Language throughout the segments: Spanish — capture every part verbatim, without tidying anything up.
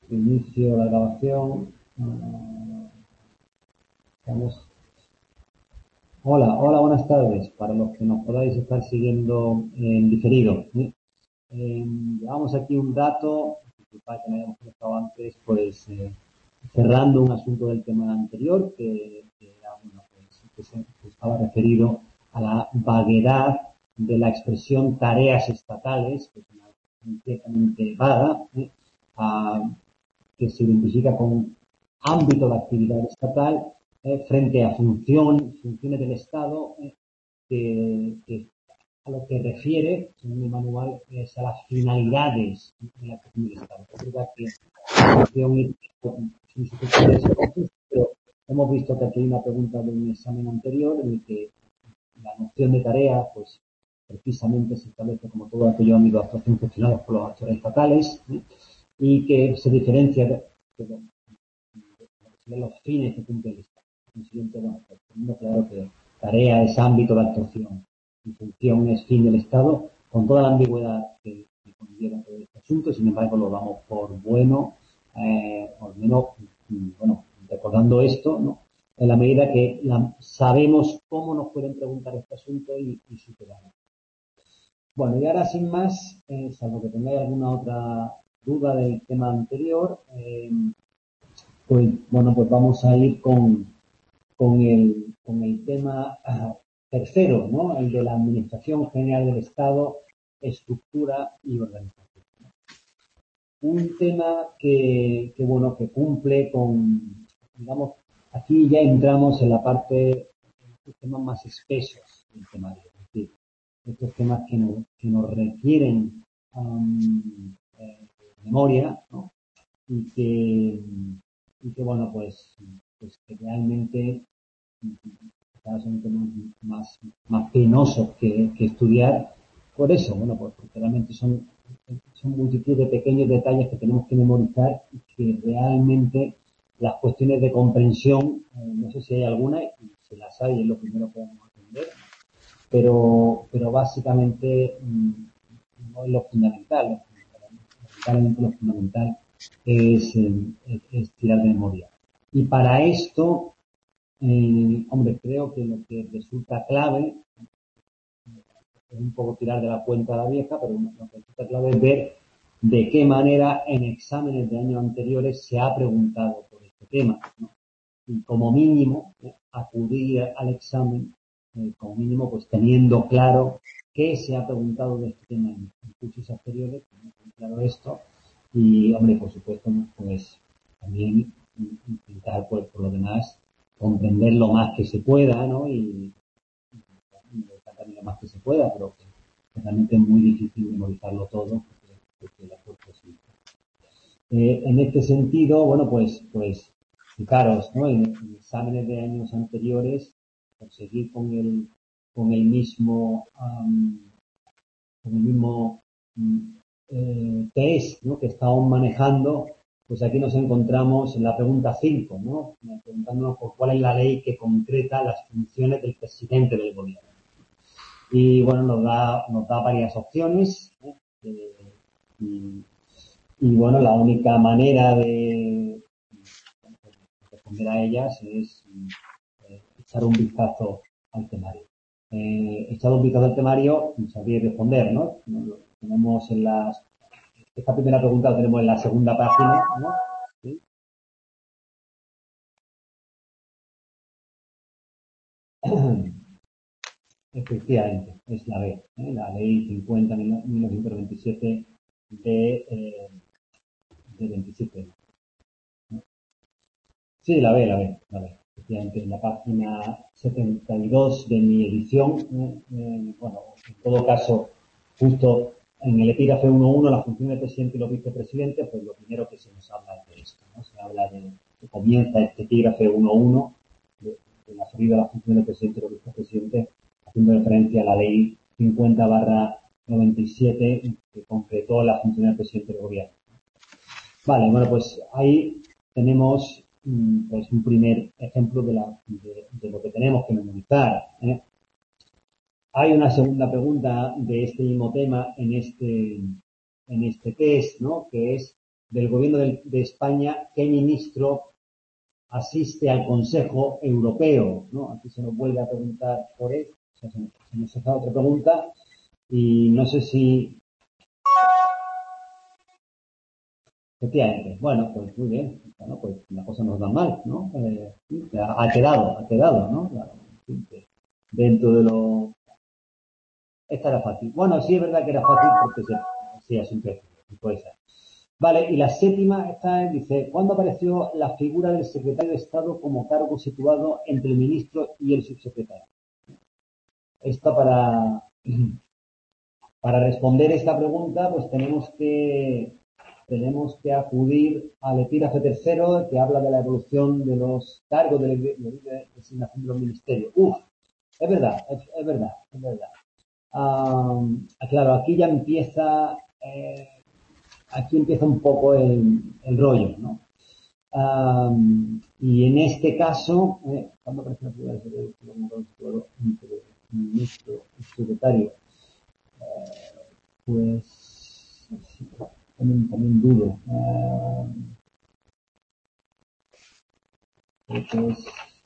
Inicio la grabación. Uh, vamos. Hola, hola, buenas tardes. Para los que nos podáis estar siguiendo en diferido. ¿eh? Eh, llevamos aquí un dato, disculpad que no hayamos conectado antes, pues eh, cerrando un asunto del tema anterior, que, que, era, bueno, pues, que se que estaba referido a la vaguedad de la expresión tareas estatales, que es una completamente vaga, ¿eh? a, que se identifica con ámbito de actividad estatal eh, frente a función, funciones del Estado, eh, que, que a lo que refiere, según el manual, es a las finalidades de la acción del Estado. Es verdad que la función y son sujetos de pero hemos visto que aquí hay una pregunta de un examen anterior en el que la noción de tarea, pues precisamente se establece como todo aquello ámbito de actuación gestionado por los actores estatales, ¿eh? Y que se diferencia de, de, de, de los fines que cumple el Estado. En siguiente, bueno, pues, teniendo claro que tarea es ámbito de actuación y función es fin del Estado, con toda la ambigüedad que, que conlleva todo este asunto, sin embargo lo damos por bueno, eh, por menos, bueno, recordando esto, ¿no? En la medida que la, sabemos cómo nos pueden preguntar este asunto y, y superarlo. Bueno, y ahora sin más, eh, salvo que tengáis alguna otra duda del tema anterior, eh, pues bueno, pues vamos a ir con, con, el, con el tema uh, tercero, ¿no? El de la Administración General del Estado, estructura y organización. Un tema que, que bueno, que cumple con, digamos, aquí ya entramos en la parte, en los temas más espesos del temario, es decir, estos temas que, no, que nos requieren um, eh, memoria, ¿no? Y que, y que bueno, pues, pues que realmente son temas más, más penosos que, que estudiar. Por eso, bueno, pues porque realmente son, son multitud de pequeños detalles que tenemos que memorizar y que realmente las cuestiones de comprensión, eh, no sé si hay alguna, y si las hay es lo primero que vamos a aprender, pero, pero básicamente mmm, no es lo fundamental. Lamentablemente lo fundamental es, eh, es, es tirar de memoria. Y para esto, eh, hombre, creo que lo que resulta clave es un poco tirar de la cuenta a la vieja, pero lo que resulta clave es ver de qué manera en exámenes de años anteriores se ha preguntado por este tema, ¿no? Y como mínimo, eh, acudir al examen, eh, como mínimo, pues teniendo claro qué se ha preguntado de este tema en, en cursos anteriores, teniendo claro esto, y, hombre, por supuesto, pues también intentar, pues, por lo demás, comprender lo más que se pueda, ¿no? Y, y también lo más que se pueda, pero que, que realmente es muy difícil memorizarlo todo, porque, porque la fuerza es eh, en este sentido, bueno, pues, pues, fijaros, ¿no? En, en exámenes de años anteriores, conseguir con el, con el mismo, um, con el mismo um, eh, test, ¿no? Que estamos manejando, pues aquí nos encontramos en la pregunta cinco, ¿no? Preguntándonos por cuál es la ley que concreta las funciones del presidente del gobierno. Y bueno, nos da, nos da varias opciones, ¿eh? Eh, y, y bueno, la única manera de responder a ellas es eh, echar un vistazo al temario. Eh, echar un vistazo al temario, sabéis responder, ¿no? Lo tenemos en las... Esta primera pregunta la tenemos en la segunda página, ¿no? ¿Sí? Efectivamente, es la B, ¿eh? La ley cincuenta mil novecientos veintisiete de, eh, de veintisiete. ¿No? Sí, la B, la B, la B. Efectivamente, en la página setenta y dos de mi edición, eh, eh, bueno, en todo caso, justo en el epígrafe uno punto uno, la función del presidente y los vicepresidentes, pues lo primero que se nos habla es de esto, ¿no? Se habla de que comienza este epígrafe uno punto uno, de, de la salida de la función del presidente y los vicepresidentes, haciendo referencia a la ley cincuenta barra noventa y siete, que concretó la función del presidente del gobierno. Vale, bueno, pues ahí tenemos pues un primer ejemplo de, la, de, de lo que tenemos que memorizar, ¿eh? Hay una segunda pregunta de este mismo tema en este, en este test, ¿no? Que es del gobierno de, de España, ¿qué ministro asiste al Consejo Europeo? ¿No? Aquí se nos vuelve a preguntar por él, o sea, se, nos, se nos hace otra pregunta y no sé si... Efectivamente, bueno, pues muy bien, bueno, pues las cosas nos van mal, ¿no? Eh, ha quedado, ha quedado, ¿no? Claro, dentro de lo... Esta era fácil. Bueno, sí es verdad que era fácil porque se, sí, es un precio, puede ser. Vale, y la séptima, esta es, dice, ¿cuándo apareció la figura del secretario de Estado como cargo situado entre el ministro y el subsecretario? Esta para, para responder esta pregunta, pues tenemos que tenemos que acudir al epígrafe tercero, que habla de la evolución de los cargos de, de, de designación de los ministerios. Uf, es verdad, es, es verdad, es verdad. Um, claro, aquí ya empieza, eh, aquí empieza un poco el, el rollo, ¿no? Um, y en este caso, eh, ¿cuándo aparece la figura del ministro y secretario? Eh, pues sí, también, también dudo. Uh, creo que es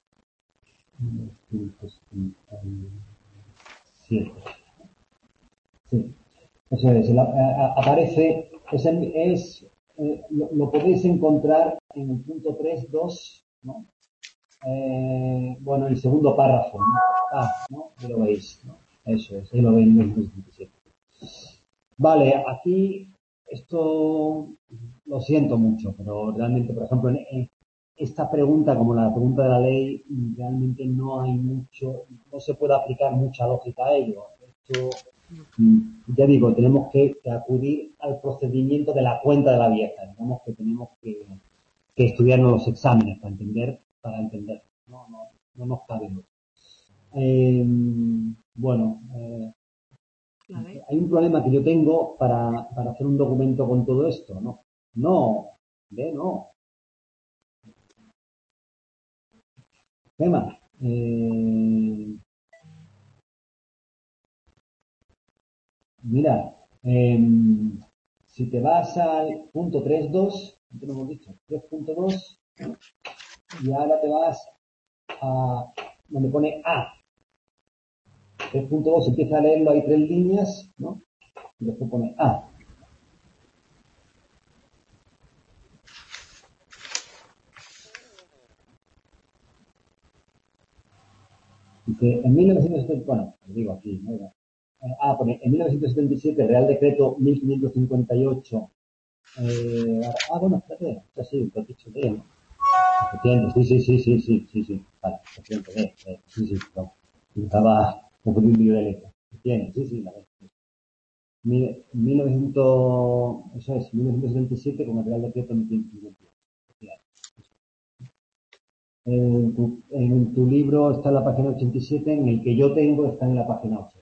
siete. Sí. Eso es, el, a, a, aparece, es, es eh, lo, lo podéis encontrar en el punto tres punto dos, ¿no? Eh, bueno, el segundo párrafo, ¿no? Ah, ¿no? Ahí lo veis, ¿no? Eso es, ahí lo veis en el veintisiete. Vale, aquí esto lo siento mucho, pero realmente, por ejemplo, en, en esta pregunta, como la pregunta de la ley, realmente no hay mucho, no se puede aplicar mucha lógica a ello. Esto, ya digo, tenemos que, que acudir al procedimiento de la cuenta de la vieja. Digamos que tenemos que, que estudiarnos los exámenes para entender, para entender. No, no, no nos cabe mucho. Eh, bueno, eh, hay un problema que yo tengo para, para hacer un documento con todo esto, ¿no? No, ¿ve? No. Tema. Eh, mira, eh, si te vas al punto tres punto dos, ¿qué hemos dicho? tres punto dos, ¿no? Y ahora te vas a donde pone A. tres punto dos, empieza a leerlo, hay tres líneas, ¿no? Y después pone A. Dice, en mil novecientos setenta, bueno, lo digo aquí, ¿no? Eh, ah, pone, en mil novecientos setenta y siete, Real Decreto mil quinientos cincuenta y ocho. Eh, ah, bueno, espérate, ya sí, lo he dicho D, ¿no? Efectivamente, sí, sí, sí, sí, sí, sí, sí, vale, efectivamente, D, eh, sí, sí, no, estaba confundiendo yo de letra. Efectivamente, sí, sí, la D. Mil, mil novecientos, eso es, mil novecientos setenta y siete con el Real Decreto mil quinientos cincuenta y ocho. En tu, en tu libro está en la página ochenta y siete, en el que yo tengo está en la página ocho.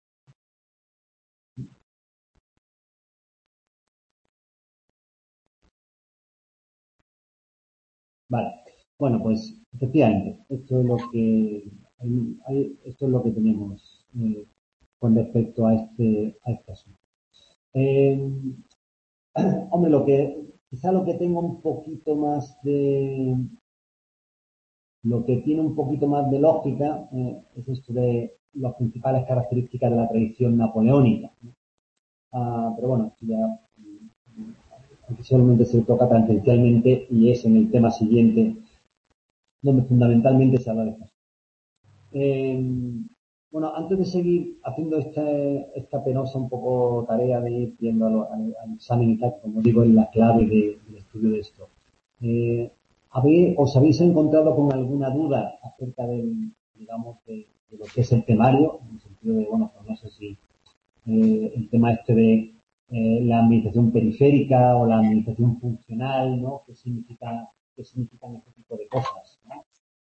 Vale. Bueno, pues efectivamente, esto es lo que hay, hay, esto es lo que tenemos eh, con respecto a este a este asunto. Eh, hombre, lo que quizá lo que tengo un poquito más de lo que tiene un poquito más de lógica eh, es esto de las principales características de la tradición napoleónica, ¿no? Ah, pero bueno, ya aquí solamente se toca tangencialmente y es en el tema siguiente donde fundamentalmente se habla de esto. Eh, bueno, antes de seguir haciendo este, esta penosa un poco tarea de ir viendo al, al, al examen y tal, como digo, es la clave de, del estudio de esto. Eh, ¿habéis, ¿Os habéis encontrado con alguna duda acerca del, digamos, de, de lo que es el temario? En el sentido de, bueno, pues no sé si eh, el tema este de eh, la administración periférica o la administración funcional, ¿no? ¿Qué significa, qué significan este tipo de cosas, ¿no?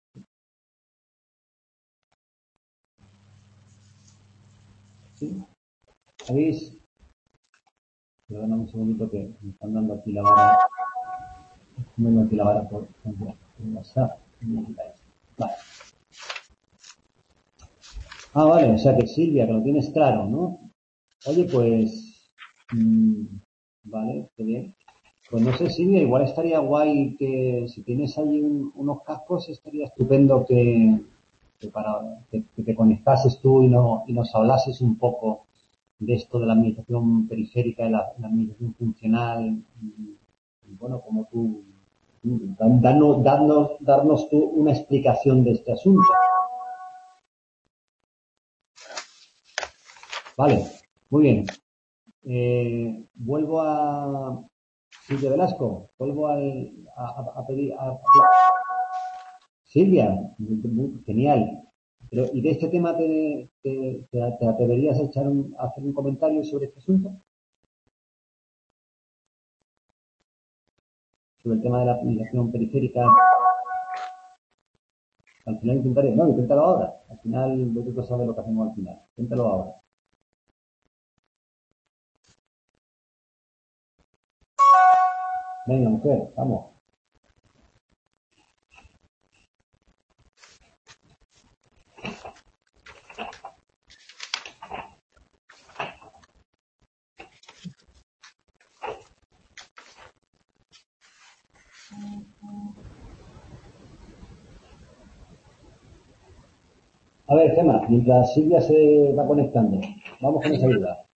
¿Sí? ¿Habéis? Perdona un segundito que me están dando aquí la vara. Me dando aquí la vara por, por, por WhatsApp. Vale. Ah, vale, o sea que Silvia, que lo tienes claro, ¿no? Oye, pues, mmm, vale, qué bien. Pues no sé, Silvia, igual estaría guay que si tienes ahí un- unos cascos, estaría estupendo que, que para que, que te conectases tú y, no, y nos hablases un poco de esto de la administración periférica, de la, la administración funcional, y, y bueno, como tú, dan- darnos, darnos, darnos tú una explicación de este asunto. Vale, muy bien. Eh, vuelvo a Silvia Velasco, vuelvo al- a, a- a pedir a, Silvia, genial. Pero, ¿y de este tema te, te, te, te atreverías a echar un, a hacer un comentario sobre este asunto? Sobre el tema de la utilización periférica. Al final intentaré, no, inténtalo ahora. Al final, vosotros no sabes lo que hacemos al final. Inténtalo ahora. Venga, mujer, vamos. A ver, Gemma, mientras Silvia se va conectando, vamos con esa ayuda.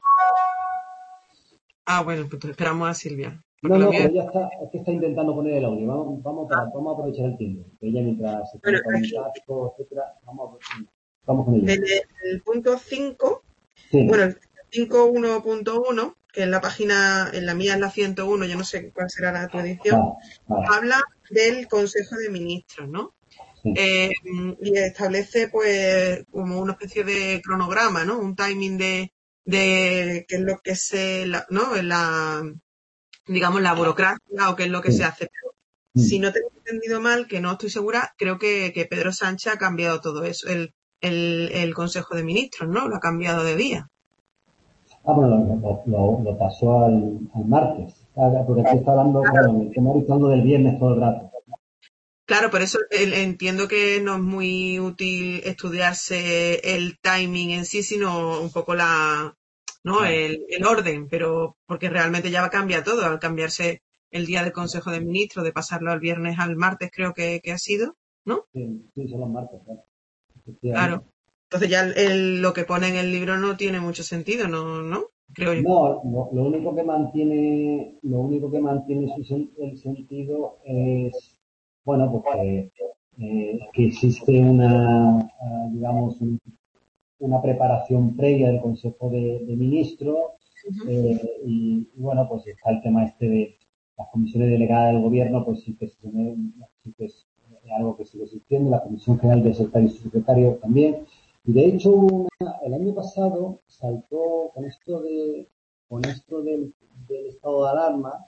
Ah, bueno, pues esperamos a Silvia. No, Porque lo no, mío pero es... ya está, es que está intentando poner el audio. Vamos, vamos, para, Ah, vamos a aprovechar el tiempo. Ella mientras se bueno, conecta un aquí, casco, etcétera, vamos, a- vamos con ello. en el punto cinco, bueno, Sí, el cinco punto uno punto uno, que en la página, en la mía es la ciento uno, yo no sé cuál será la tu edición, vale, vale, habla del Consejo de Ministros, ¿no? sí, Eh, y establece, pues, como una especie de cronograma, ¿no? Un timing de, de qué es lo que se, la- ¿no? La, digamos, la burocracia o qué es lo que se sí. hace. Pero si Mm. no tengo entendido mal, que no estoy segura, creo que, que Pedro Sánchez ha cambiado todo eso, el, el, el Consejo de Ministros, ¿no? Lo ha cambiado de día. Ah, bueno, lo, lo, lo- lo pasó al, al martes. Ah, porque aquí está hablando, claro, el tema está hablando del viernes todo el rato. Claro, por eso el- entiendo que no es muy útil estudiarse el timing en sí, sino un poco la, ¿no? Claro, El, el orden, pero porque realmente ya va a cambiar todo al cambiarse el día del Consejo de Ministros, de pasarlo al viernes al martes, creo que, que ha sido, ¿no? sí, sí, son los martes, claro, Claro. efectivamente. Entonces ya el- el- lo que pone en el libro no tiene mucho sentido, ¿no? ¿No? Creo yo. No, lo, lo único que mantiene, lo único que mantiene su sen- el sentido es, bueno, pues que, eh, que existe una, ah, digamos, un- una preparación previa del Consejo de, de Ministros Ujú. eh, y, y, bueno, pues está el tema este de las comisiones delegadas del gobierno, pues sí que, se me- sí que es algo que sigue existiendo, la Comisión General de Secretarios y Secretarios también. Y de hecho, una- el año pasado saltó con esto de con esto del, del estado de alarma,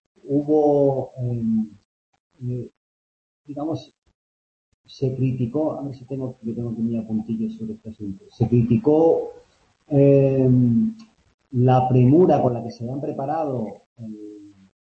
hubo, eh, eh, digamos, se criticó, a ver si tengo, yo tengo que mirar puntillos sobre este asunto, se criticó eh, la premura con la que se habían preparado el,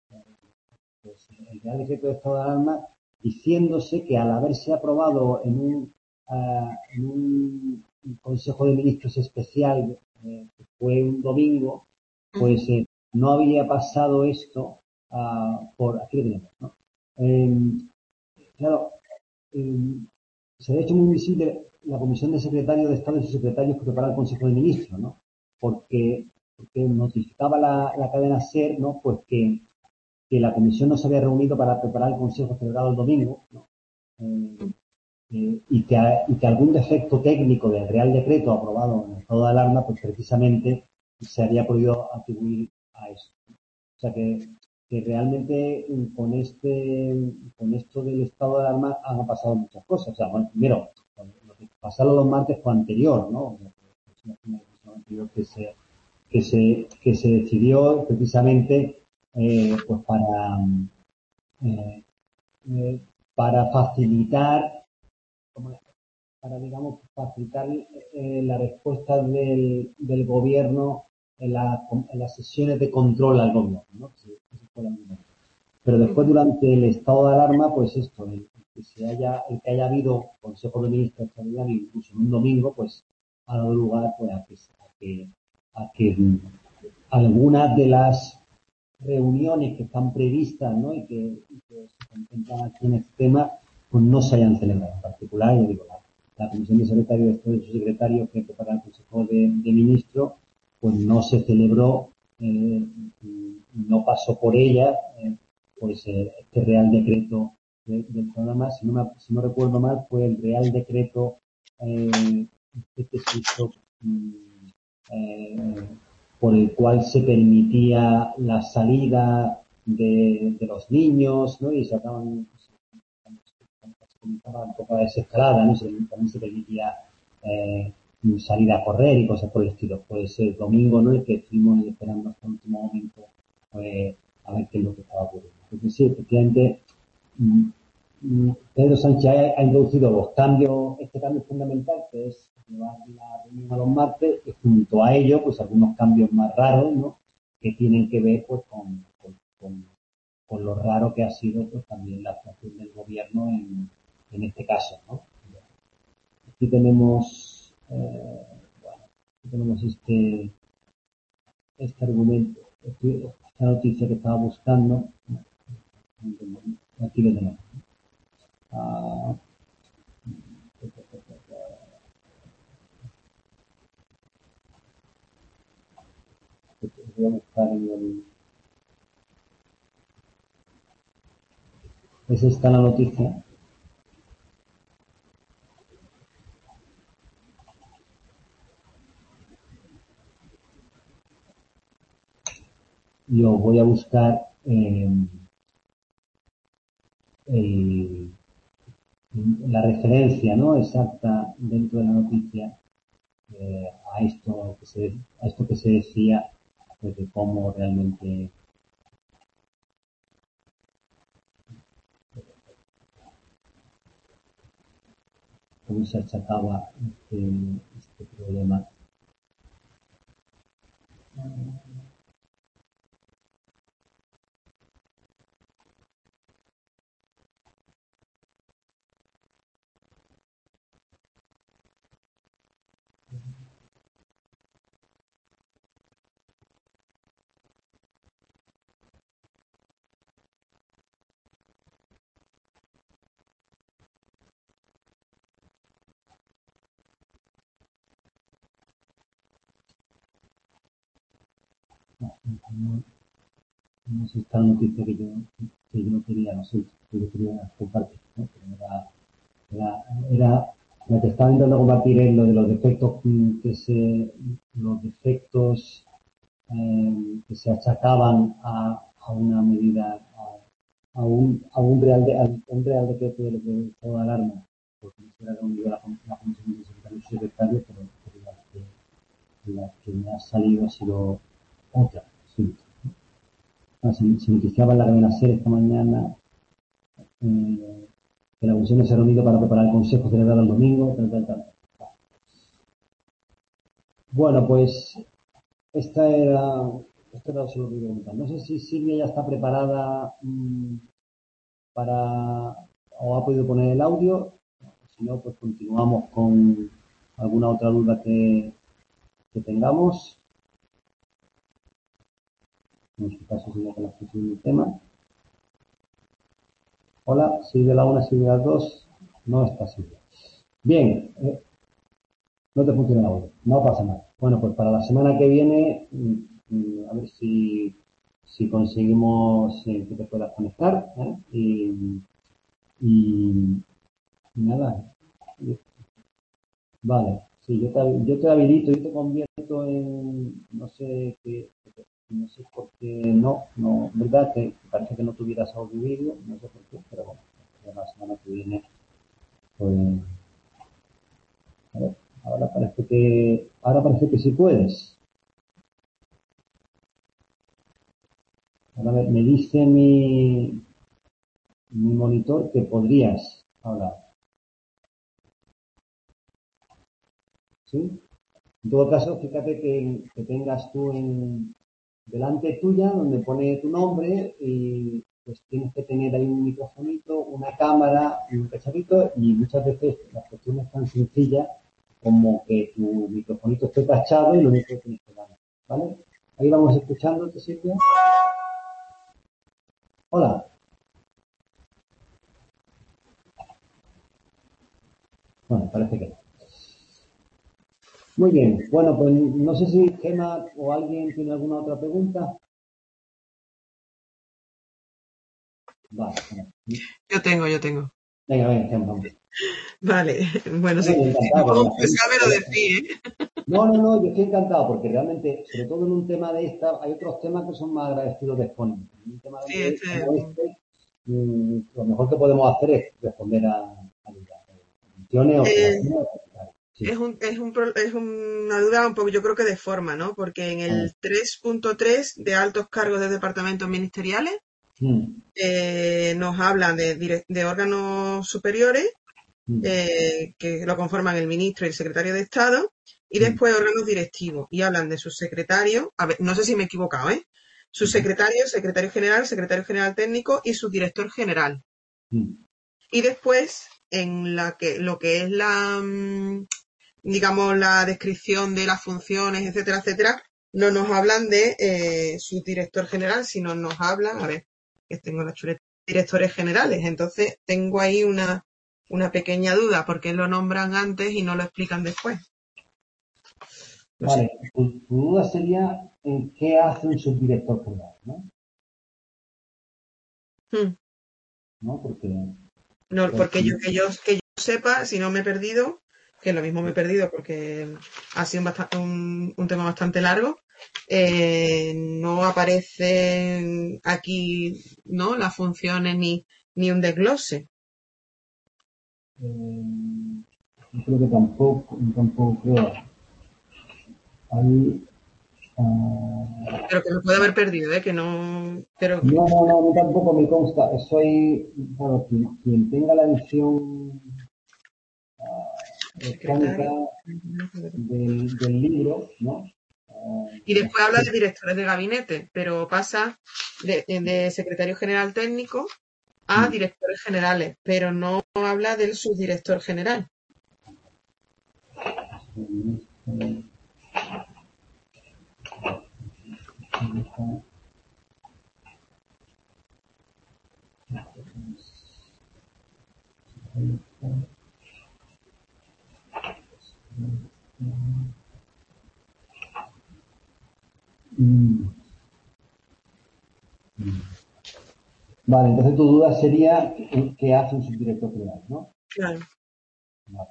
pues, el Real Decreto de Estado de Alarma, diciéndose que al haberse aprobado en un, ah, en un Consejo de Ministros especial, eh, que fue un domingo, Ujú. pues eh, no había pasado esto ah, por, aquí lo tenemos, ¿no? Eh, claro, eh, se ha hecho muy visible la Comisión de Secretarios de Estado y sus secretarios que prepara el Consejo de Ministros, ¿no? Porque, porque notificaba la, la cadena SER, ¿no? Pues que, que la comisión no se había reunido para preparar el Consejo celebrado el domingo, ¿no? Eh, eh, y, que, y que algún defecto técnico del Real Decreto aprobado en el estado de alarma, pues precisamente se había podido atribuir a eso. O sea que, que realmente mm, con este, con esto del estado de alarma han pasado muchas cosas. O sea, bueno, primero, lo que pasaron los martes fue anterior, ¿no? Es una decisión anterior que se, que se, que se decidió precisamente eh, pues para, eh, eh, para facilitar, como para, digamos, facilitar eh, la respuesta del, del gobierno en, la, en, las sesiones de control al gobierno, ¿no? Sí, eso fue la misma. Pero después, Ujú. durante el estado de alarma, pues esto, el, el que se haya, el que haya habido Consejo de Ministros extraordinario incluso en un domingo, pues ha dado lugar pues, a que, a que, a que algunas de las reuniones que están previstas, ¿no? Y que, y que se contemplan aquí en este tema, pues no se hayan celebrado. En particular, yo digo, la, la Comisión de Secretario de Estado y su secretario que prepara el Consejo de, de Ministros, pues no se celebró, eh, no pasó por ella, eh, pues eh, este Real Decreto de, del programa, si no, me, si no recuerdo mal, fue el Real Decreto eh, este que se hizo eh, por el cual se permitía la salida de, de los niños, ¿no? Y se acaban, se comenzaba un poco a desescalada, ¿no? Se, también se permitía eh, salir a correr y cosas por el estilo. Pues el domingo, ¿no? El que estuvimos esperando hasta el último momento, pues, a ver qué es lo que estaba ocurriendo. Entonces, sí, efectivamente, Pedro Sánchez ha, ha introducido los cambios, este cambio fundamental, que es llevar la reunión a los martes, y junto a ello, pues algunos cambios más raros, ¿no? Que tienen que ver, pues, con, con, con, con lo raro que ha sido, pues, también la actuación del gobierno en, en este caso, ¿no? Aquí tenemos, eh, bueno, aquí tenemos este, este argumento, este, esta noticia que estaba buscando, aquí lo tenemos. Ah, voy a buscar en el... Es esta la noticia. Yo voy a buscar eh, el, la referencia, ¿no? Exacta dentro de la noticia eh, a esto que se a esto que se decía, pues, de cómo realmente cómo se achacaba este, este problema. No, no, no es esta noticia que yo, que yo quería, no sé, que yo quería compartir, ¿no? Pero era, era, era lo que estaba intentando compartir es lo de los defectos que se, los defectos eh, que se achacaban a, a una medida, a, a, un, a un real de, a un real decreto de, de estado de alarma, porque no se era reunido la, la Comisión de Secretario y Secretario, pero, pero la, que, la que me ha salido ha sido otra. Sí. Ah, se, se noticiaba en la cadena SER esta mañana eh, que la Comisión se ha reunido para preparar el Consejo celebrado el domingo, tal, tal, tal. Bueno, pues esta era, esto era solo lo que quería comentar. No sé si Silvia ya está preparada mmm, para, o ha podido poner el audio. Si no, pues continuamos con alguna otra duda que, que tengamos. En este caso sería con la exposición del tema. Hola, Silvia la una, Silvia la dos. No está Silvia. Bien, eh, no te funciona el audio. No pasa nada. Bueno, pues para la semana que viene, mmm, a ver si, si conseguimos eh, que te puedas conectar. ¿eh? Y, y nada. Vale. Sí, yo te, yo te habilito, yo te convierto en, no sé qué, no sé por qué, no, no, verdad que parece que no tuvieras audio y vídeo, no sé por qué, pero bueno, ya la semana que viene, pues, a ver, ahora parece que, ahora parece que sí puedes. Ahora me, me dice mi, mi monitor que podrías hablar. ¿Sí? En todo caso, fíjate que, que tengas tú en, delante tuya, donde pone tu nombre, y pues tienes que tener ahí un microfonito, una cámara y un cacharrito, y muchas veces la cuestión es tan sencilla como que tu microfonito esté tachado y lo único que tienes que dar, ¿vale? Ahí vamos escuchándote, Silvia. Hola. Bueno, parece que no. Muy bien. Bueno, pues no sé si Gemma o alguien tiene alguna otra pregunta. Vale. Bueno. Yo tengo, yo tengo. Venga, venga, Gemma, vamos. Vale, bueno, Bueno, sí. yo Si no encantado con las sabe lo preguntas. decís, ¿eh? No, no, no, yo estoy encantado porque realmente, sobre todo en un tema de esta, hay otros temas que son más agradecidos de exponer. En un tema Sí, de, este, como este, mm, lo mejor que podemos hacer es responder a, a dudas, cuestiones, eh, observaciones. es Sí. un, es un, pro- es una duda un poco, yo creo que de forma, ¿no? Porque en A ver. el tres punto tres de altos cargos de departamentos ministeriales Mm, eh, nos hablan de, direc- de órganos superiores mm, eh, que lo conforman el ministro y el secretario de Estado, y mm, después órganos directivos, y hablan de sus secretarios, a ver, no sé si me he equivocado, ¿eh? Su mm, secretario, secretario general, secretario general técnico y su director general. mm. Y después, en la que, lo que es la, mm, digamos, la descripción de las funciones, etcétera, etcétera, no nos hablan de eh, su director general, sino nos hablan, a ver, que tengo la chuleta, directores generales. Entonces, tengo ahí una, una pequeña duda, porque lo nombran antes y no lo explican después. No sé. Vale, tu, tu duda sería en qué hace un subdirector general, ¿no? Hmm. ¿No? Porque, No, porque yo porque que yo que yo sepa, si no me he perdido, que lo mismo me he perdido porque ha sido un, bastante, un, un tema bastante largo, eh, no aparecen aquí, ¿no? Las funciones ni, ni un desglose. eh, yo creo que tampoco, tampoco creo. Ahí, ah, Pero que me puedo haber perdido, ¿eh? Que no. Pero no, no, no, a mí tampoco me consta. Soy, bueno, quien, quien tenga la edición electrónica secretario. del, del libro, ¿no? Ah, Y después habla de directores de gabinete, pero pasa de, de secretario general técnico a mm, directores generales, pero no habla del subdirector general. mm, mm. Vale, entonces tu duda sería eh, qué hace un subdirector general, ¿no? Claro. Vale,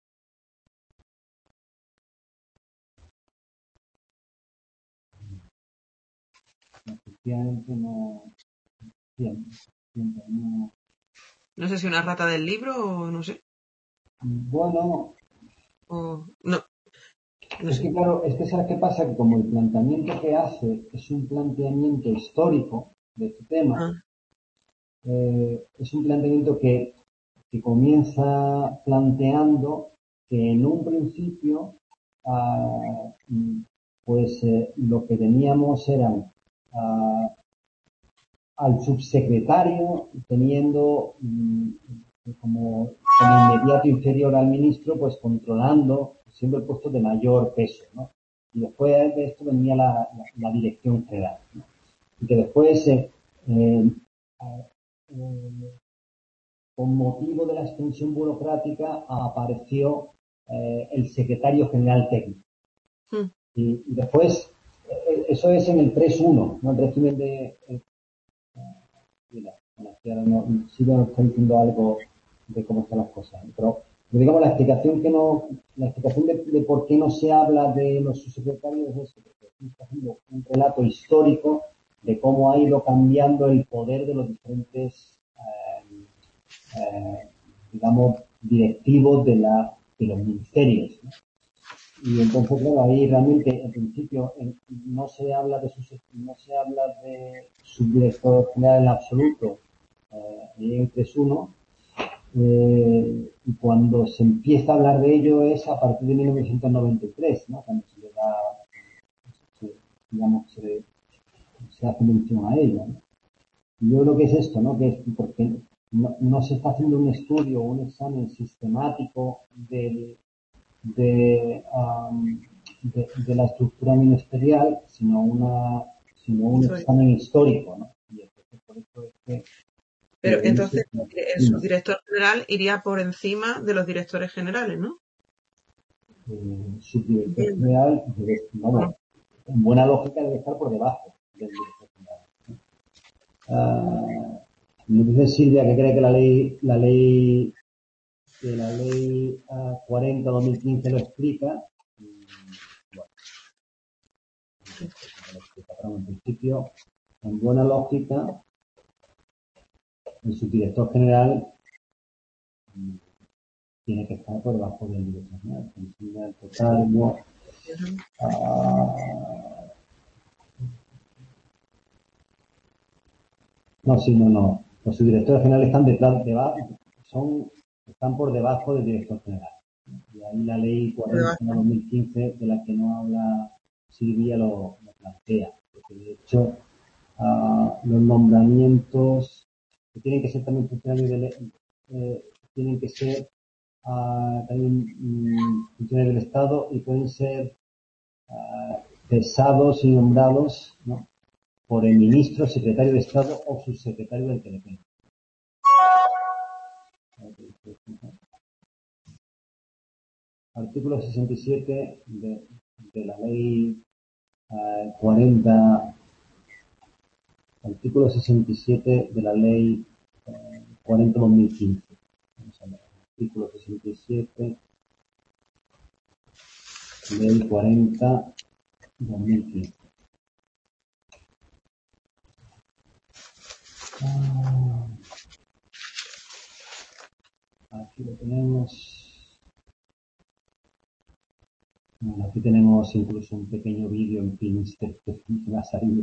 efectivamente no. Bien, bien, no. No sé si una rata del libro o no sé. Bueno, O no, no es sé. que claro, es que sabes qué pasa, que como el planteamiento que hace es un planteamiento histórico de este tema, Ah, eh, es un planteamiento que, que comienza planteando que en un principio, ah, mm, pues eh, lo que teníamos eran ah, al subsecretario teniendo mm, como, como inmediato inferior al ministro, pues controlando siempre el puesto de mayor peso, ¿no? Y después de esto venía la, la, la dirección general, ¿no? Y que después, eh, eh, eh, con motivo de la extensión burocrática, apareció eh, el secretario general técnico. mm, Y, y después, eh, eso es en el tres punto uno, ¿no? El régimen de, mira, bueno, que ahora no, sí que nos está diciendo algo de cómo están las cosas, ¿no? Pero, pero digamos, la explicación que no, la explicación de, de por qué no se habla de los subsecretarios es eso, porque está haciendo un relato histórico de cómo ha ido cambiando el poder de los diferentes, eh, eh, digamos, directivos de, la, de los ministerios, ¿no? Y entonces, bueno, ahí realmente, en principio, en- no se habla de sus, no se habla de subdirector general en absoluto, eh, ahí en el tres punto uno, eh, y cuando se empieza a hablar de ello es a partir de mil novecientos noventa y tres, ¿no? Cuando se le da, se- digamos, se, se hace mención a ello, ¿no? Y yo creo que es esto, ¿no? Que es porque no, no se está haciendo un estudio o un examen sistemático del, de, um, de, de la estructura ministerial, sino una sino un eso es. examen histórico, ¿no? Y entonces por eso es Pero entonces el subdirector general iría por encima de los directores generales, ¿no? Eh, subdirector general, vamos, en buena lógica debe estar por debajo del director general. Uh, me dice Silvia que cree que la ley, la ley, que la ley uh, cuarenta dos mil quince lo explica. Bueno, lo explica, pero en principio, en buena lógica, el subdirector general tiene que estar por debajo del director general. Encima del total, no. Uh, no, sí, no, no. Los subdirectores generales están detrás, de, son, están por debajo del director general. Y ahí la ley cuarenta de dos mil quince, de la que no habla Silvia, lo, lo plantea. Porque de hecho, uh, los nombramientos que tienen que ser también funcionarios del, eh, tienen que ser uh, también um, funcionarios del Estado y pueden ser uh, cesados y nombrados, ¿no?, por el ministro, secretario de Estado o subsecretario del que depende. Artículo sesenta y siete de, de la ley uh, cuarenta, artículo sesenta y siete de la ley uh, cuarenta dos mil quince. Vamos a ver, artículo sesenta y siete, ley cuarenta dos mil quince. Ah, aquí lo tenemos. Bueno, aquí tenemos incluso un pequeño vídeo en Pinterest que me ha salido.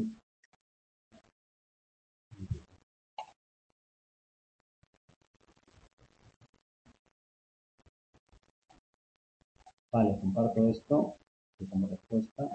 Vale, comparto esto como respuesta.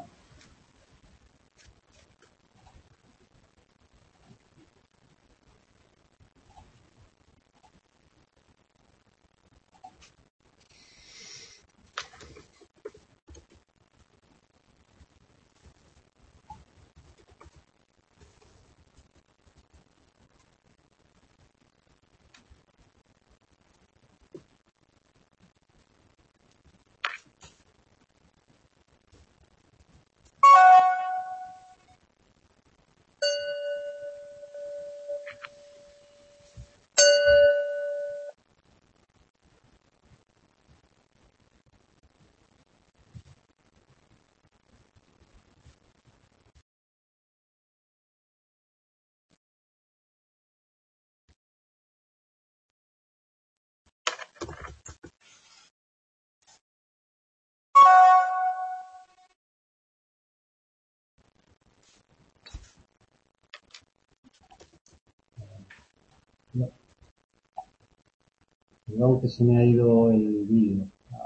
No. Perdón que se me ha ido el vídeo.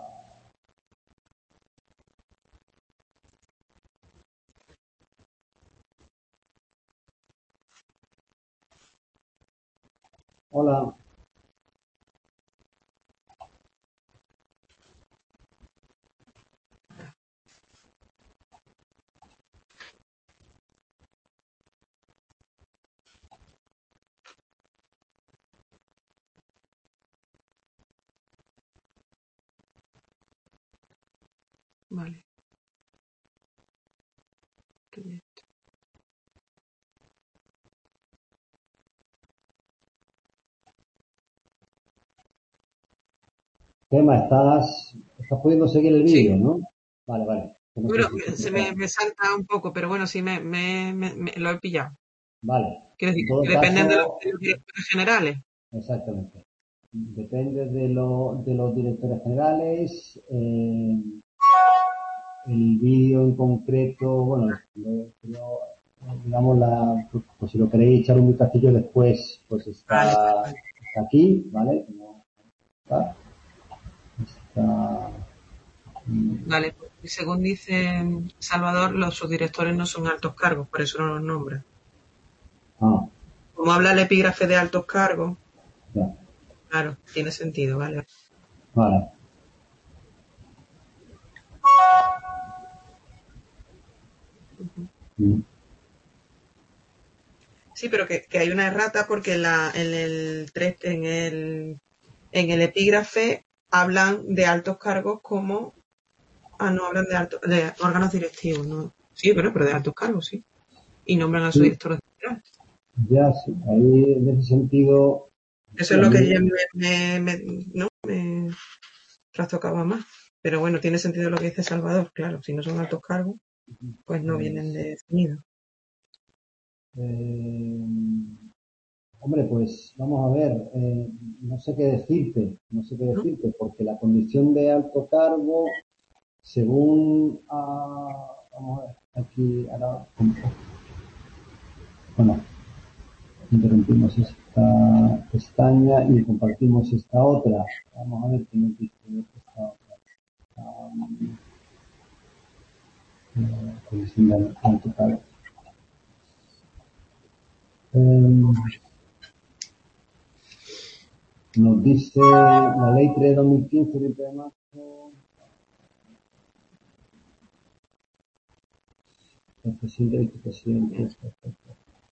Hola. Vale. Tema, estás, estás pudiendo seguir el vídeo, sí, ¿no? Vale, vale. No bueno, si se me, me salta un poco, pero bueno, sí me, me, me, me lo he pillado. Vale. Quiero decir, que caso, dependen de los, de los directores generales. Exactamente. Depende de, lo, de los directores generales. Eh, el vídeo en concreto, bueno, lo, lo, digamos, la, pues, pues si lo queréis echar un vistacillo después, pues está, vale. Está aquí, ¿vale? No, está, está, vale, y según dice Salvador, los subdirectores no son altos cargos, por eso no los nombra. Ah. Como habla el epígrafe de altos cargos, ya. Claro, tiene sentido, vale. Vale. Uh-huh. Mm. Sí, pero que, que hay una errata porque la, en el tres, en el en el epígrafe hablan de altos cargos como ah, no hablan de altos de órganos directivos, ¿no? Sí, bueno, pero de altos cargos, sí. Y nombran a su Sí, director general. ya, sí, ahí en ese sentido, Eso sí, es a lo que mí, ya me, me, me- no me trastocaba más. Pero bueno, tiene sentido lo que dice Salvador, claro. Si no son altos cargos, pues no vienen pues, definidos. eh, hombre, pues vamos a ver, eh, no sé qué decirte, no sé qué ¿No? decirte, porque la condición de alto cargo, según, ah, vamos a ver, aquí, ahora, bueno, interrumpimos esta pestaña y compartimos esta otra. Vamos a ver qué nos dice esta otra. Um, eh, condición de alto cargo. Um, nos dice la ley tres de dos mil quince, veinte de marzo. El presidente, vicepresidente, perfecto.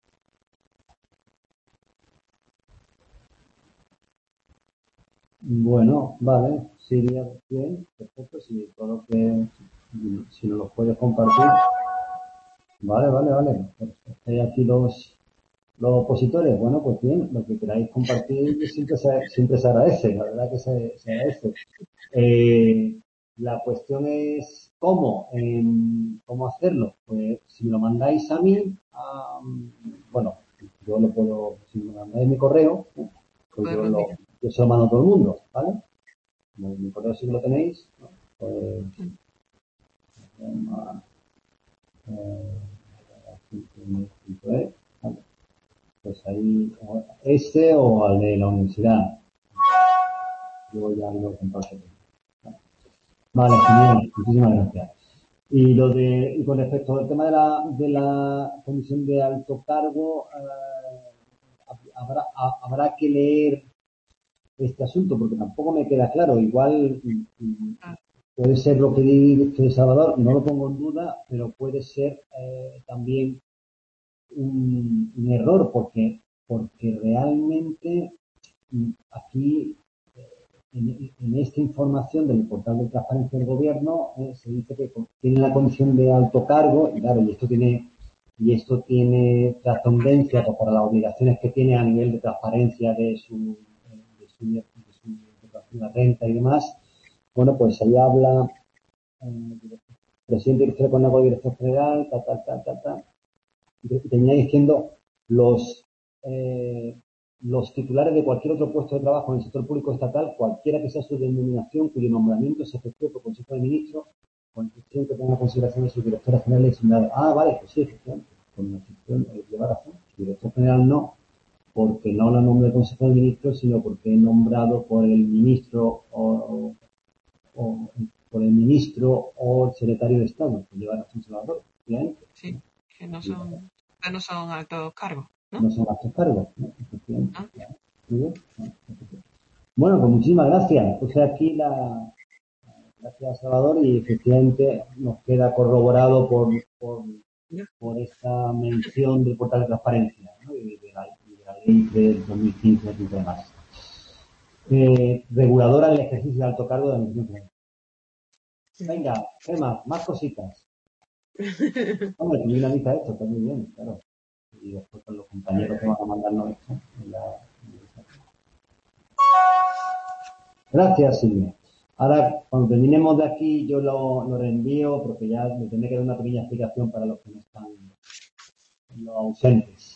Bueno, vale, sí, iría bien, perfecto, si todo lo que, si nos lo puedes compartir. Vale, vale, vale. Hay aquí los, los opositores. Bueno, pues bien, lo que queráis compartir siempre se, siempre se agradece, la verdad que se, se agradece. Eh, la cuestión es cómo, em, cómo hacerlo. Pues si me lo mandáis a mí, am, bueno, yo lo puedo, si me lo mandáis mi correo, ¿no? Pues Puedes yo lo, reenviar. yo se lo mando a todo el mundo, ¿vale? Mi, mi correo si lo tenéis, ¿no? Pues, eh, eh, ¿vale? Pues ahí, ese o al de la universidad. Yo ya lo comparto. Vale, genial. Muchísimas gracias. Y lo de, y con respecto al tema de la, de la comisión de alto cargo, eh, habrá, ha- habrá que leer este asunto porque tampoco me queda claro. Igual y- y Ah, puede ser lo que dice Salvador, no lo pongo en duda, pero puede ser eh, también un, un error porque, porque realmente mm, aquí en, en esta información del portal de transparencia del gobierno eh, se dice que tiene la condición de alto cargo y claro, y esto tiene y esto tiene trascendencia pues, para las obligaciones que tiene a nivel de transparencia de su, de su, de su declaración de renta y demás. Bueno, pues ahí habla eh, presidente del Consejo de Dirección General, ta, ta, ta, ta, ta, y termina diciendo los eh, los titulares de cualquier otro puesto de trabajo en el sector público estatal, cualquiera que sea su denominación, cuyo nombramiento se efectúe por Consejo de Ministros, con excepción que tenga consideración de sus directores generales y nada. Ah, vale, pues sí, efectivamente, con la excepción, eh, lleva razón. Su director general no, porque no lo nombra el Consejo de Ministros, sino porque es nombrado por el ministro o, o por el ministro o el secretario de Estado, que lleva razón Salvador, efectivamente. sí, que no son, que no son altos cargos, ¿no? No son gastos cargos, ¿no? Efectivamente. Ah, Muy bien. Bueno, pues muchísimas gracias. Puse aquí la, gracias Salvador y efectivamente nos queda corroborado por, por, ya. por esta mención del portal de transparencia, ¿no? y, de la, y de la ley del dos mil quince y demás. Eh, reguladora en el ejercicio de alto cargo de la administración. Venga, Gemma, más cositas. Hombre, tú dinamiza esto, está muy bien, claro. Y después con los compañeros que van a mandarnos esto. La, gracias, Silvia. Ahora, cuando terminemos de aquí, yo lo, lo reenvío porque ya me tendré que dar una pequeña explicación para los que no están, los ausentes.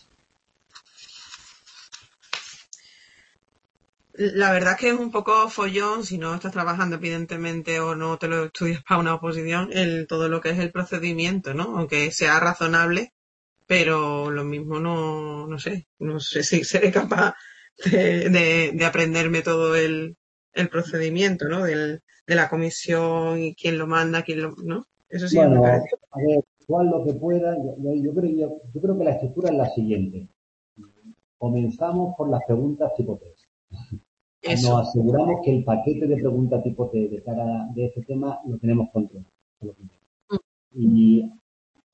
La verdad es que es un poco follón si no estás trabajando evidentemente o no te lo estudias para una oposición, el, todo lo que es el procedimiento, ¿no? Aunque sea razonable, pero lo mismo no, no sé, no sé si seré capaz de, de, de aprenderme todo el, el procedimiento, ¿no? Del, de la comisión y quién lo manda, quién lo, ¿no? Eso sí me Bueno, parece. a ver, igual lo que pueda, yo, yo, yo creo, yo, yo creo que la estructura es la siguiente. Comenzamos por las preguntas tipo test. Eso. Nos aseguramos que el paquete de preguntas tipo T de cara de este tema lo tenemos controlado. Y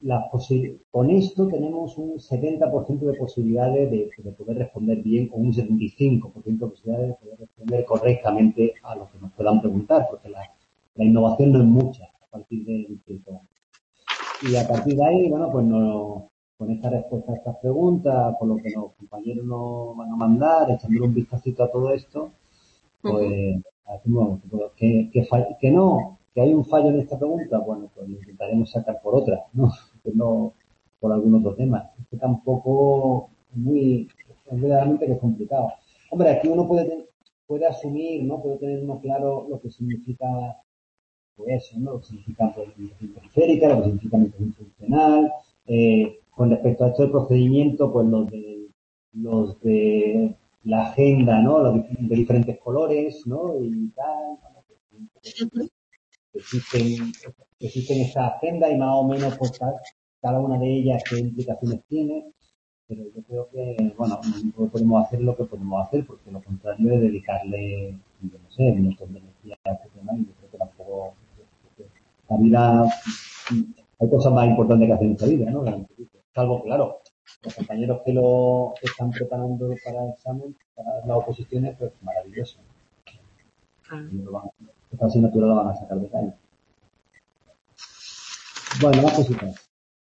las posi- con esto tenemos un setenta por ciento de posibilidades de, de poder responder bien o un setenta y cinco por ciento de posibilidades de poder responder correctamente a lo que nos puedan preguntar, porque la, la innovación no es mucha a partir del tiempo. Y a partir de ahí, bueno, pues no, con esta respuesta a estas preguntas, con lo que los compañeros nos van a mandar, echándole un vistacito a todo esto, Ujú. pues hacemos que, que, fall- que no, que hay un fallo en esta pregunta, bueno, pues lo intentaremos sacar por otra, ¿no? Que no por algún otro tema. Es que tampoco es muy, es verdaderamente que es complicado. Hombre, aquí uno puede, ten- puede asumir, ¿no? Puede tener uno claro lo que significa pues eso, ¿no? Lo que significa planificación periférica, lo que significa planificación funcional. Eh, con respecto a esto del procedimiento, pues los de, los de la agenda, ¿no? Los de, de diferentes colores, ¿no? Y tal, bueno, pues, existen, existen estas agendas y más o menos pues cada una de ellas qué implicaciones tiene, pero yo creo que, bueno, nosotros podemos hacer lo que podemos hacer, porque lo contrario es dedicarle, yo no sé, un montón de energía a este tema y yo creo que tampoco, la vida, hay cosas más importantes que hacer en esta vida, ¿no? Salvo, claro, los compañeros que lo que están preparando para el examen, para las oposiciones, pues maravilloso. Claro. Esta asignatura la van a sacar de calle. Bueno, más cositas.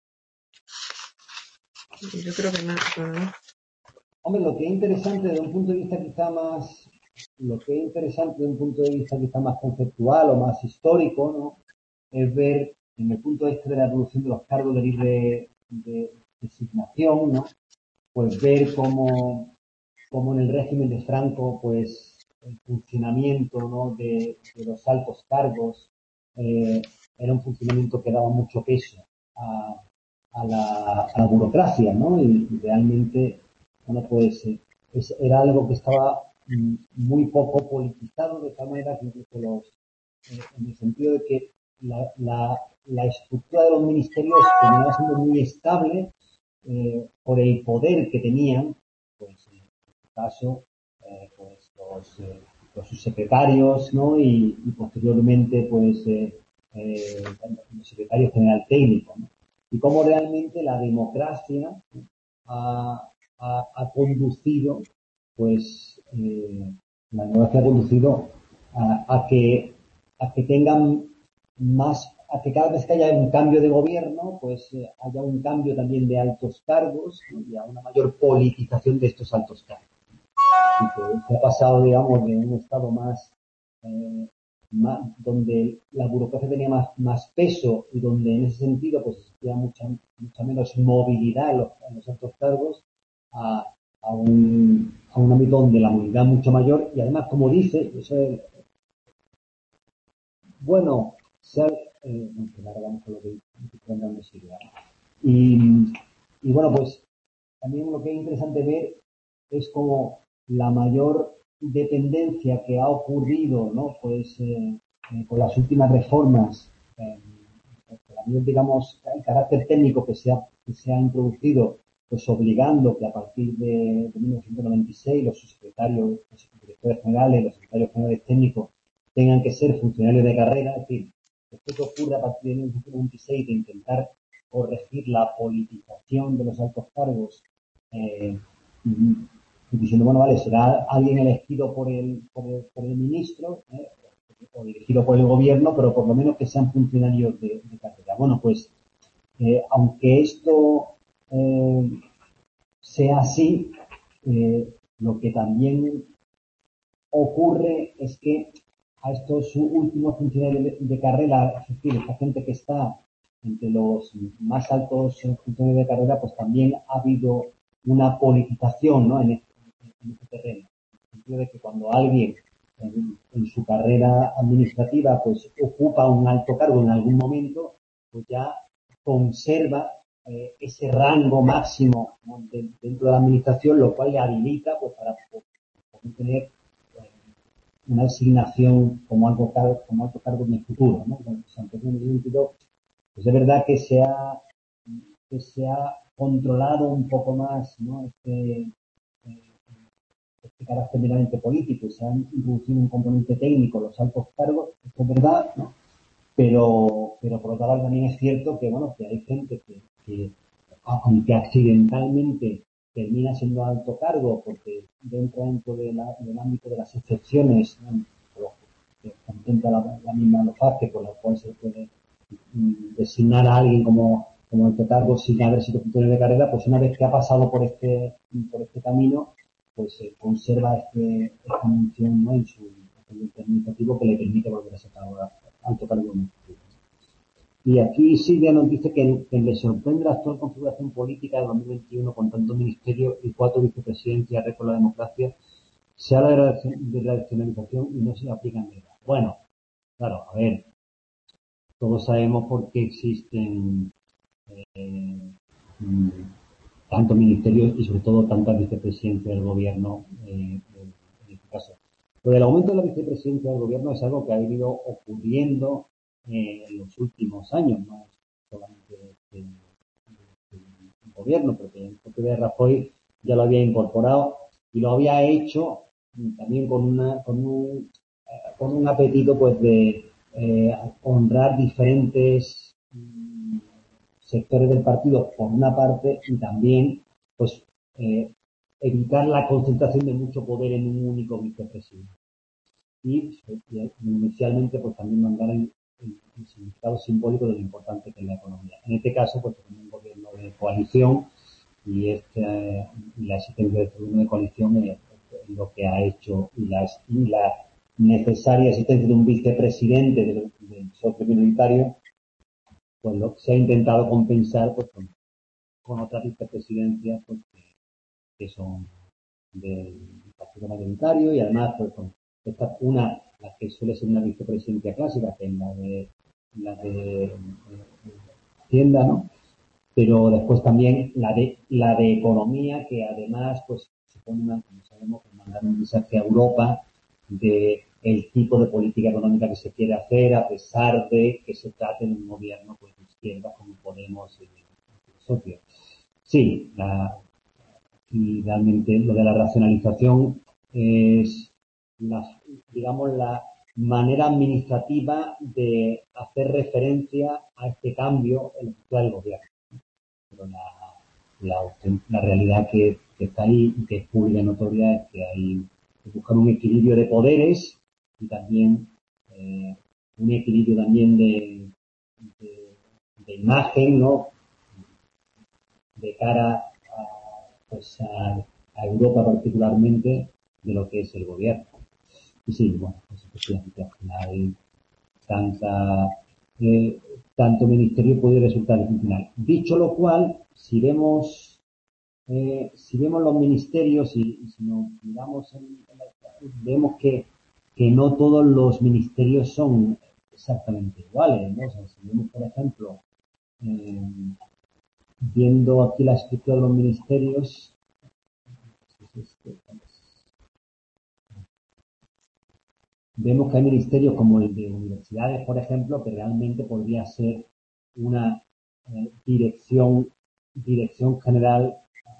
Yo creo que nada. Hombre, lo que es interesante desde un punto de vista quizá más, lo que es interesante desde un punto de vista quizá más conceptual o más histórico, ¿no? Es ver en el punto este de la evolución de los cargos de libre de designación, ¿no? Pues ver cómo, cómo en el régimen de Franco, pues el funcionamiento, ¿no? de, de los altos cargos eh, era un funcionamiento que daba mucho peso a, a, la, a la burocracia, ¿no? Y, y realmente, bueno, pues eh, es, era algo que estaba mm, muy poco politizado, de tal manera que incluso los, eh, en el sentido de que la, la, la estructura de los ministerios terminaba siendo muy estable eh, por el poder que tenían, pues en este caso, eh, pues los, eh, los subsecretarios, ¿no? Y, y posteriormente, pues eh, eh, el secretario general técnico, ¿no? Y cómo realmente la democracia ha, ha, ha conducido, pues, eh, la democracia ha conducido a, a que a que tengan más, a que cada vez que haya un cambio de gobierno, pues eh, haya un cambio también de altos cargos, ¿no? Y a una mayor politización de estos altos cargos. Y que se ha pasado, digamos, de un estado más, eh, más donde la burocracia tenía más, más peso y donde en ese sentido pues existía mucha, mucha menos movilidad en los, en los altos cargos, a, a, un, a un ámbito donde la movilidad es mucho mayor y además, como dice, eso es, bueno, se ha, eh, ahora vamos con lo que donde sigue. Y, y bueno, pues también lo que es interesante ver es como la mayor dependencia que ha ocurrido, ¿no? Pues eh, eh, con las últimas reformas, eh, también digamos el carácter técnico que se ha, que se ha introducido, pues obligando que a partir de, de mil novecientos noventa y seis los subsecretarios, los directores generales, los secretarios generales técnicos tengan que ser funcionarios de carrera, es decir, esto que ocurre a partir de mil novecientos noventa y seis de intentar corregir la politización de los altos cargos, eh, y diciendo, bueno, vale, será alguien elegido por el, por el, por el ministro, ¿eh? O dirigido por el gobierno, pero por lo menos que sean funcionarios de, de carrera. Bueno, pues, eh, aunque esto eh, sea así, eh, lo que también ocurre es que a estos últimos funcionarios de, de carrera, es decir, esta gente que está entre los más altos funcionarios de carrera, pues también ha habido una politización, ¿no? en, este, en este terreno. En el sentido de que cuando alguien en, en su carrera administrativa pues ocupa un alto cargo en algún momento, pues ya conserva eh, ese rango máximo, ¿no? de, dentro de la administración, lo cual le habilita pues para poder tener una asignación como alto cargo, como alto cargo en el futuro, ¿no? Entonces, en ese sentido, pues es verdad que se ha, que se ha controlado un poco más, ¿no? Este, eh, este carácter meramente político y se han introducido un componente técnico, los altos cargos, esto es verdad, ¿no? Pero, pero por otra parte también es cierto que, bueno, que hay gente que, que aunque accidentalmente termina siendo alto cargo porque entra dentro de la, del ámbito de las excepciones, ¿no?, que contempla la, la misma LOFACE, por la cual se puede mm, designar a alguien como, como alto cargo sin haber sido funcionario de carrera, pues una vez que ha pasado por este, por este camino, pues se eh, conserva este, esta mención, ¿no?, en su expediente administrativo que le permite volver a ser alto cargo administrativo. Y aquí Silvia nos dice que, que le sorprende la actual configuración política de dos mil veintiuno con tantos ministerios y cuatro vicepresidencias, récord la democracia. Se habla de racionalización y no se aplica en nada. Bueno, claro, a ver, todos sabemos por qué existen eh, mm, tantos ministerios y sobre todo tantas vicepresidencias del gobierno eh, en este caso. Lo del aumento de la vicepresidencia del gobierno es algo que ha ido ocurriendo eh, en los últimos años, no solamente el, gobierno, porque el propio de Rajoy ya lo había incorporado y lo había hecho también con una con un, eh, con un apetito pues de eh, honrar diferentes mm, sectores del partido por una parte y también pues eh, evitar la concentración de mucho poder en un único vicepresidente y, y inicialmente pues también mandar el, el, el significado simbólico de lo importante que es la economía. En este caso pues tenemos un gobierno de coalición y este, eh, la existencia de este gobierno de coalición es, es lo que ha hecho y, las, y la necesaria existencia de un vicepresidente del, del socio minoritario pues lo se ha intentado compensar pues con, con otras vicepresidencias pues que, que son del partido mayoritario y además pues con esta una la que suele ser una vicepresidencia clásica que es la de la de eh, Hacienda, ¿no? Pero después también la de la de economía que además pues supone una, como sabemos, mandar un mensaje a Europa de el tipo de política económica que se quiere hacer a pesar de que se trate de un gobierno pues de izquierda como Podemos y los socios. Sí, la, y realmente lo de la racionalización es la, digamos la manera administrativa de hacer referencia a este cambio en la estructura del gobierno. Pero la, la, la realidad que, que está ahí y que es pública y notoria es que hay que buscar un equilibrio de poderes y también eh, un equilibrio también de, de, de imagen, ¿no?, de cara a, pues a, a Europa particularmente de lo que es el gobierno. Y sí, bueno, pues efectivamente al final tanta eh, tanto ministerio puede resultar disfuncional. Dicho lo cual, si vemos eh, si vemos los ministerios y, y si nos miramos en, en la, vemos que, que no todos los ministerios son exactamente iguales, ¿no? O sea, si vemos, por ejemplo, eh, viendo aquí la estructura de los ministerios, vemos que hay ministerios como el de universidades, por ejemplo, que realmente podría ser una eh, dirección dirección general.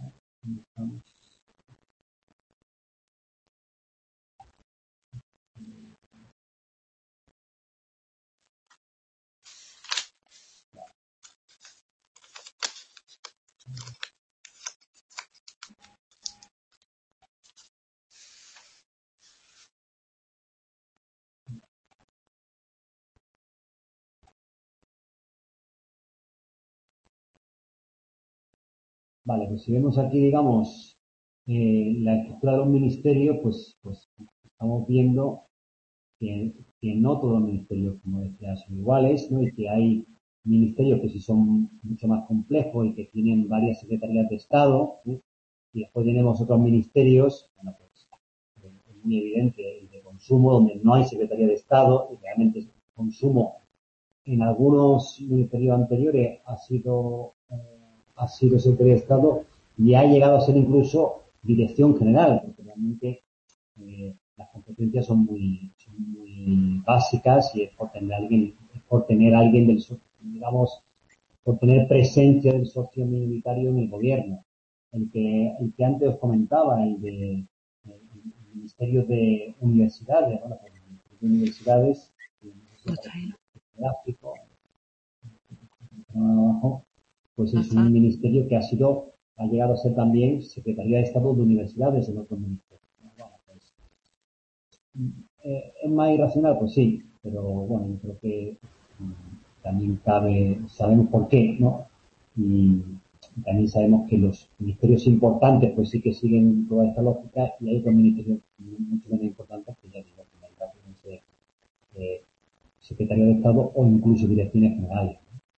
Vale, pues si vemos aquí, digamos, eh, la estructura de los ministerios, pues, pues estamos viendo que, que no todos los ministerios, como decía, son iguales, ¿no? Y que hay ministerios que sí son mucho más complejos y que tienen varias secretarías de Estado, ¿sí? Y después tenemos otros ministerios, bueno, pues es muy evidente, el de consumo, donde no hay secretaría de Estado y realmente el consumo en algunos ministerios anteriores ha sido eh, ha sido secretaría de Estado y ha llegado a ser incluso dirección general, porque realmente eh, las competencias son muy, son muy básicas y es por tener alguien, es por tener alguien del, digamos, por tener presencia del socio minoritario en el gobierno. El que, el que antes os comentaba, el de el, el Ministerio de Universidades, bueno, pues, el de Universidades, el gráfico, abajo, pues es Ajá. un ministerio que ha sido, ha llegado a ser también Secretaría de Estado de Universidades en otros ministerios. Bueno, pues, eh, ¿es más irracional? Pues sí, pero bueno, yo creo que mm, también cabe, sabemos por qué, ¿no? Y también sabemos que los ministerios importantes pues sí que siguen toda esta lógica y hay otros ministerios mucho menos importantes que ya digo, que en el caso de ser eh, secretario de Estado o incluso direcciones generales.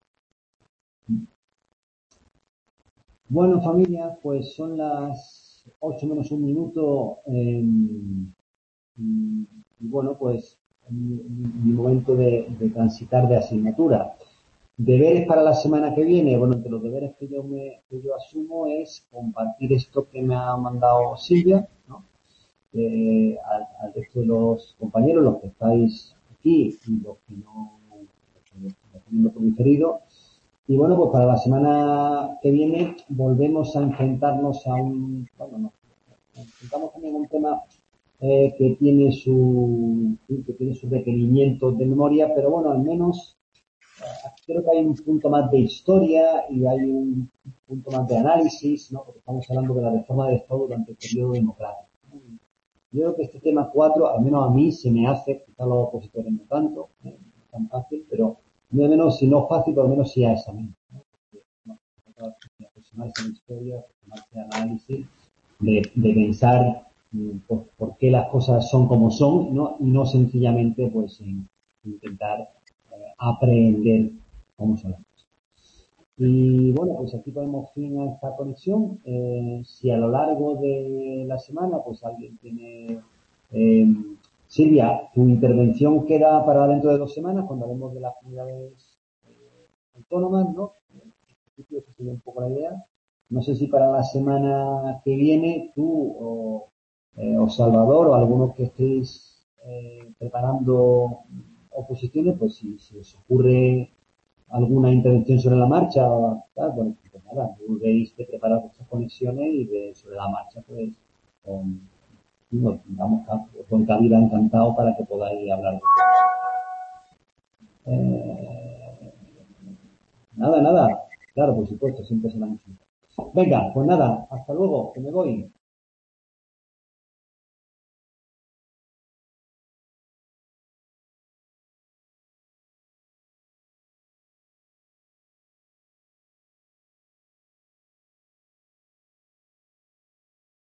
Bueno, familia, pues son las ocho menos un minuto. Eh, y, y bueno, pues mi, mi momento de, de transitar de asignatura. Deberes para la semana que viene. Bueno, entre los deberes que yo me que yo asumo es compartir esto que me ha mandado Silvia, ¿no? Eh, al, al resto de los compañeros, los que estáis aquí y los que no, los que lo están por diferido. Y bueno, pues para la semana que viene volvemos a enfrentarnos a un, bueno, nos, nos enfrentamos también a un tema eh, que tiene su, que tiene sus requerimientos de memoria, pero bueno, al menos creo que hay un punto más de historia y hay un punto más de análisis, ¿no? Porque estamos hablando de la reforma del Estado durante el periodo democrático, ¿no? Yo creo que este tema cuatro, al menos a mí, se me hace, quizá los opositores no tanto, ¿eh? No es tan fácil, pero al menos, si no es fácil, por lo menos sí a examen, ¿no? Porque, no, aproximarse a la historia, aproximarse al análisis, de, de pensar mm, por, por qué las cosas son como son, ¿no? Y no sencillamente, pues, en intentar eh, aprender cómo son las cosas. Y bueno, pues aquí ponemos fin a esta conexión. Eh, si a lo largo de la semana, pues alguien tiene... Eh, Silvia, tu intervención queda para dentro de dos semanas, cuando hablemos de las comunidades eh, autónomas, ¿no? En principio esa sería un poco la idea. No sé si para la semana que viene tú o, eh, o Salvador o algunos que estéis eh, preparando oposiciones, pues si se os ocurre alguna intervención sobre la marcha, tal, bueno, pues nada, no dudéis de preparar vuestras conexiones y de sobre la marcha, pues, con, digo, vamos, con cabida encantado para que podáis hablar de eso. Eh, nada, nada, claro, por supuesto, siempre será mucho. Venga, pues nada, hasta luego, que me voy.